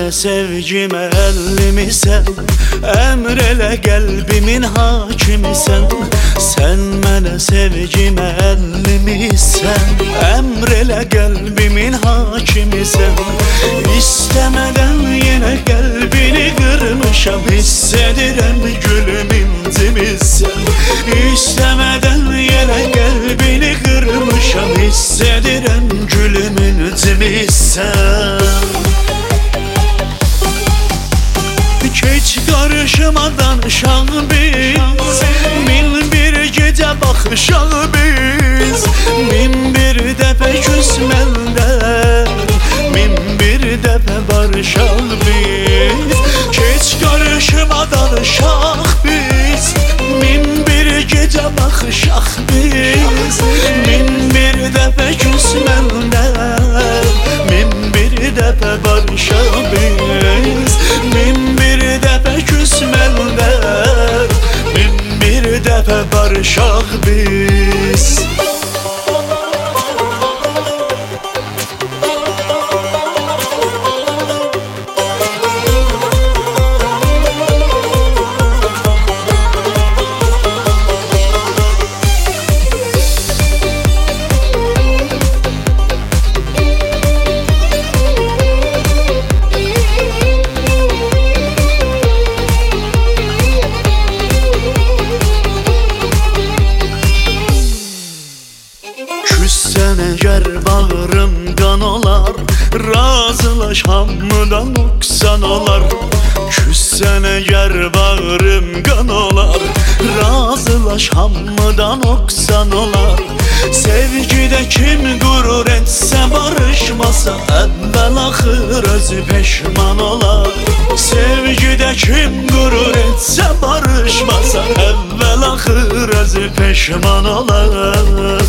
mənə sevgimə əllimsən, əmr elə qəlbimin hakimisən. Sən mənə sevgimə əllimsən, əmr elə qəlbimin hakimisən. İstəmədən yenə qəlbini qırmışam, hiss edirəm gülüm incimisən. İstəmədən yenə qəlbini qırmışam, hiss edirəm gülüm incimisən. Keç qarışmadan şan biz, min bir gecə baxışaq biz. Min bir dəfə küsməndən, min bir dəfə barışaq biz. Keç qarışmadan şaq biz, min bir gecə baxışaq biz. Min bir dəfə küsməndən, min bir dəfə barışaq biz. Min bir dəfə küsməndən, min bir dəfə barışaq biz. Küssen əgər bağrım qan olar, razılaş hamıdan nöqsan olar. Küssen əgər bağrım qan olar, razılaş hamıdan nöqsan olar. Sevgidə kim qürur etsə barışmasa, əvvəl axır özü peşman olar. Sevgidə kim qürur etsə barışmasa, əvvəl axır özü peşman olar.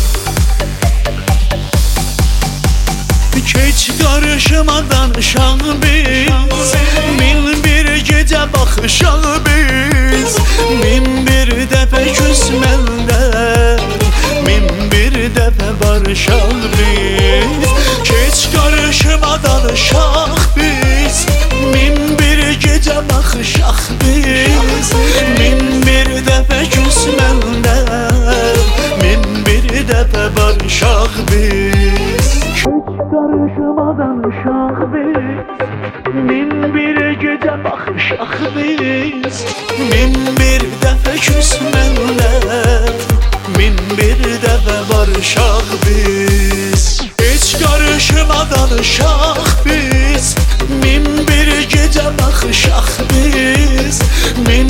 Keç qarışmadan şan biz, min bir gecə baxışaq biz. Min bir dəfə küsməndən, min bir dəfə barışaq biz. Keç qarışmadan şaq biz, min bir gecə baxışaq biz. Min bir dəfə küsməndən, min bir dəfə barışaq biz. Qarışmadan uşaq biz, min bir gecə baxışaq biz. Min bir dəfə küsməndən, min bir dəfə barışaq biz. Heç qarışmadan uşaq biz, min bir gecə baxışaq biz. Min